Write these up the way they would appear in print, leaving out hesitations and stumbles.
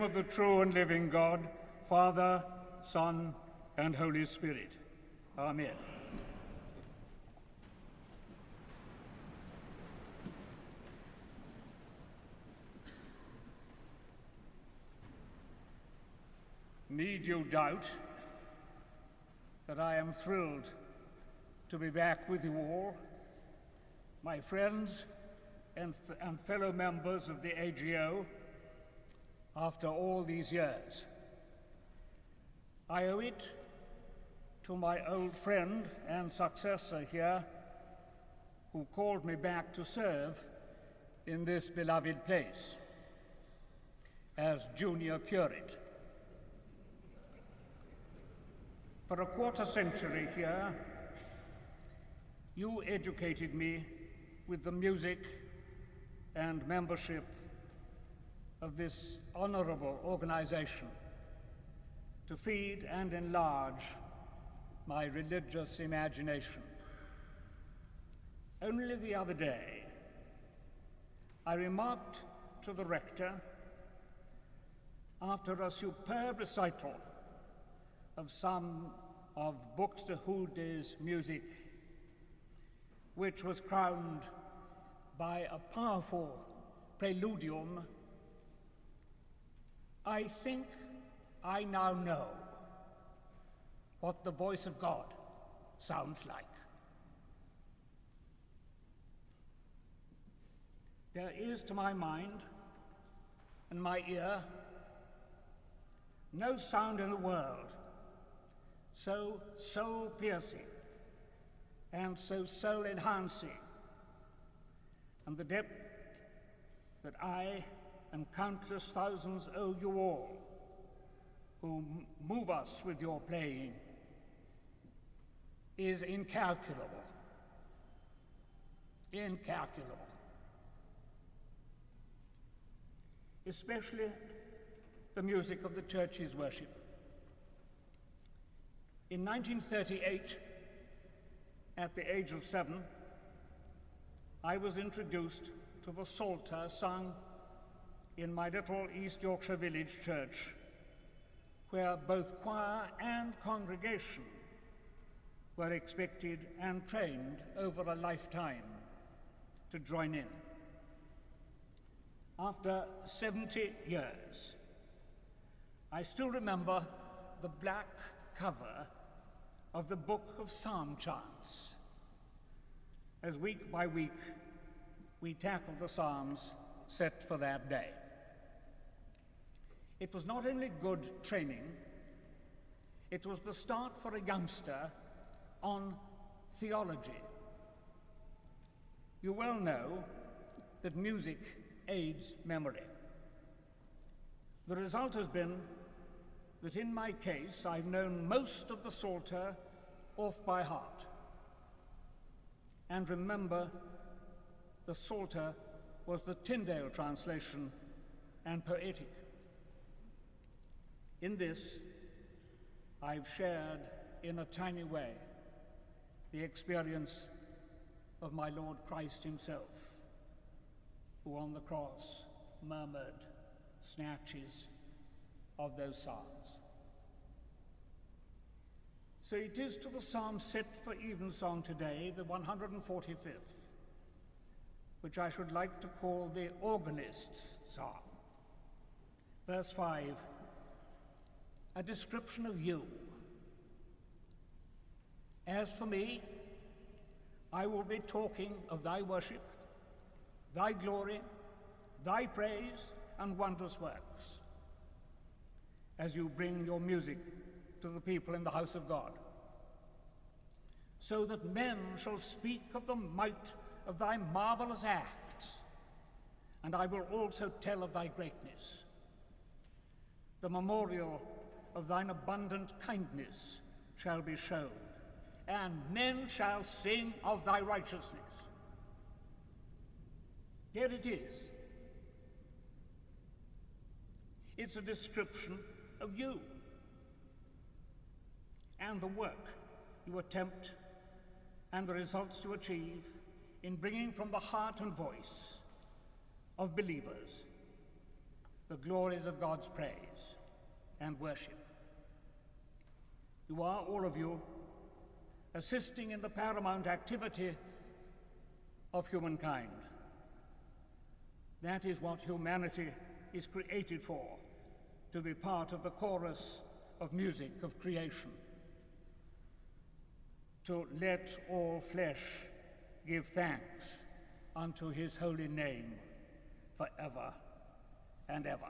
of the true and living God, Father, Son, and Holy Spirit. Amen. Need you doubt that I am thrilled to be back with you all, my friends and fellow members of the AGO, after all these years. I owe it to my old friend and successor here, who called me back to serve in this beloved place as junior curate. For a quarter century here, you educated me with the music and membership of this honorable organization to feed and enlarge my religious imagination. Only the other day, I remarked to the rector, after a superb recital of some of Buxtehude's music, which was crowned by a powerful preludium, I think I now know what the voice of God sounds like. There is, to my mind and my ear, no sound in the world so soul-piercing and so soul-enhancing, and the depth that I and countless thousands owe you all, who move us with your playing, is incalculable. Incalculable. Especially the music of the church's worship. In 1938, at the age of 7, I was introduced to the Psalter sung in my little East Yorkshire village church, where both choir and congregation were expected and trained over a lifetime to join in. After 70 years, I still remember the black cover of the Book of Psalm Chants, as week by week we tackled the Psalms set for that day. It was not only good training, it was the start for a youngster on theology. You well know that music aids memory. The result has been that in my case, I've known most of the Psalter off by heart. And remember, the Psalter was the Tyndale translation and poetic. In this, I've shared in a tiny way the experience of my Lord Christ himself, who on the cross murmured snatches of those psalms. So it is to the psalm set for evensong today, the 145th, which I should like to call the organist's psalm. Verse 5, a description of you. As for me, I will be talking of thy worship, thy glory, thy praise, and wondrous works, as you bring your music to the people in the house of God, so that men shall speak of the might of thy marvelous acts, and I will also tell of thy greatness. The memorial of thine abundant kindness shall be showed, and men shall sing of thy righteousness. There it is. It's a description of you and the work you attempt and the results you achieve in bringing from the heart and voice of believers the glories of God's praise and worship. You are, all of you, assisting in the paramount activity of humankind. That is what humanity is created for, to be part of the chorus of music of creation, to let all flesh give thanks unto his holy name forever and ever.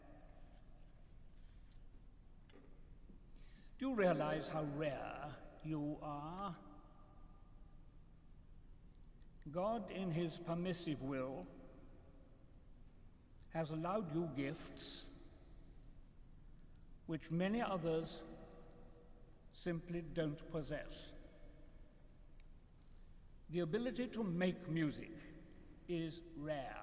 Do you realize how rare you are? God, in his permissive will, has allowed you gifts which many others simply don't possess. The ability to make music is rare.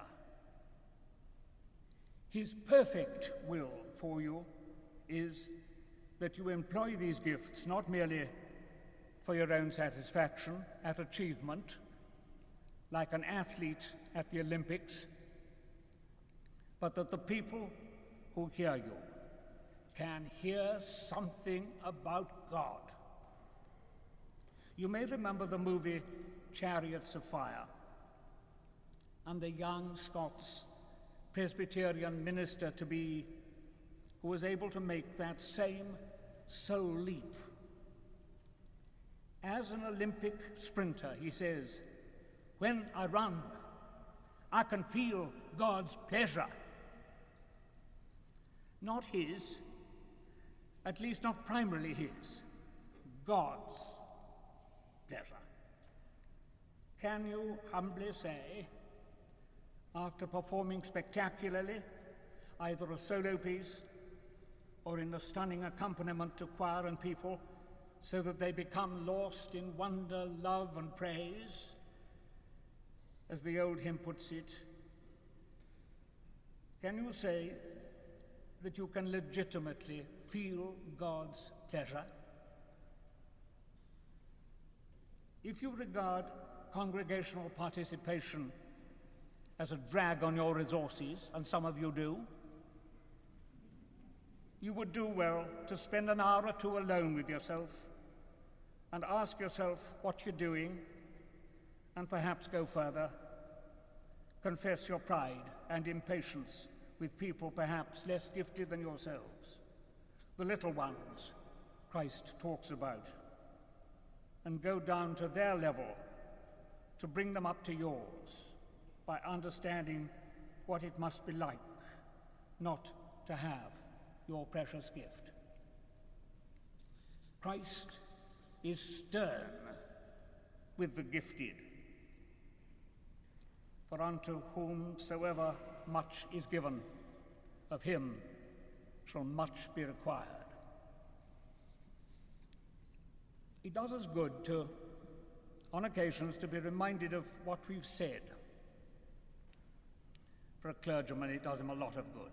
His perfect will for you is that you employ these gifts not merely for your own satisfaction at achievement, like an athlete at the Olympics, but that the people who hear you can hear something about God. You may remember the movie Chariots of Fire, and the young Scots Presbyterian minister-to-be who was able to make that same soul leap. As an Olympic sprinter, he says, "When I run, I can feel God's pleasure." Not his, at least not primarily his, God's pleasure. Can you humbly say, after performing spectacularly, either a solo piece or in a stunning accompaniment to choir and people, so that they become lost in wonder, love, and praise, as the old hymn puts it, can you say that you can legitimately feel God's pleasure? If you regard congregational participation as a drag on your resources, and some of you do, you would do well to spend an hour or two alone with yourself and ask yourself what you're doing, and perhaps go further, confess your pride and impatience with people perhaps less gifted than yourselves, the little ones Christ talks about, and go down to their level to bring them up to yours by understanding what it must be like not to have your precious gift. Christ is stern with the gifted, for unto whomsoever much is given, of him shall much be required. It does us good to, on occasions, to be reminded of what we've said. For a clergyman, it does him a lot of good.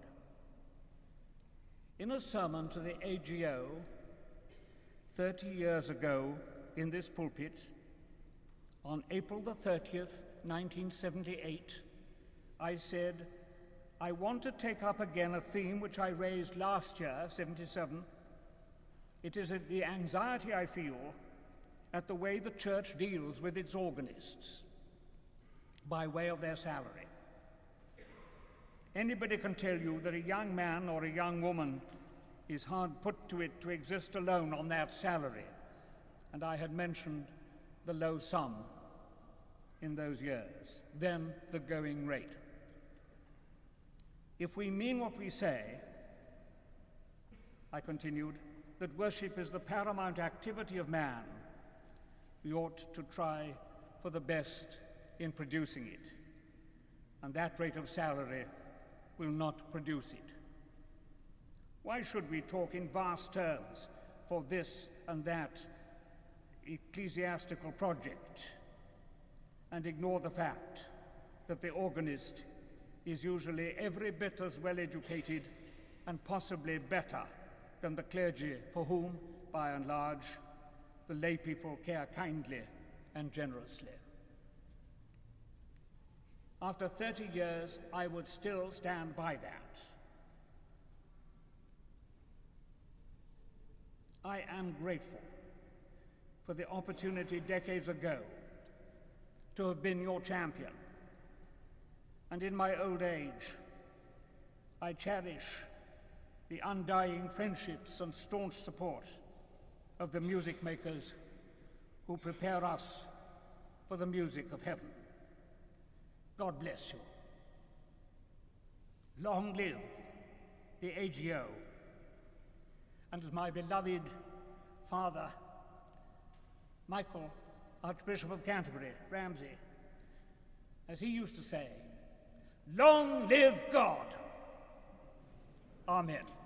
In a sermon to the AGO 30 years ago in this pulpit, on April the 30th, 1978, I said, I want to take up again a theme which I raised last year, 77. It is the anxiety I feel at the way the church deals with its organists by way of their salary. Anybody can tell you that a young man or a young woman is hard put to it to exist alone on that salary, and I had mentioned the low sum in those years, then the going rate. If we mean what we say, I continued, that worship is the paramount activity of man, we ought to try for the best in producing it, and that rate of salary will not produce it. Why should we talk in vast terms for this and that ecclesiastical project and ignore the fact that the organist is usually every bit as well educated and possibly better than the clergy, for whom, by and large, the lay people care kindly and generously? After 30 years, I would still stand by that. I am grateful for the opportunity decades ago to have been your champion. And in my old age, I cherish the undying friendships and staunch support of the music makers who prepare us for the music of heaven. God bless you. Long live the AGO, and as my beloved father, Michael, Archbishop of Canterbury, Ramsay, as he used to say, long live God. Amen.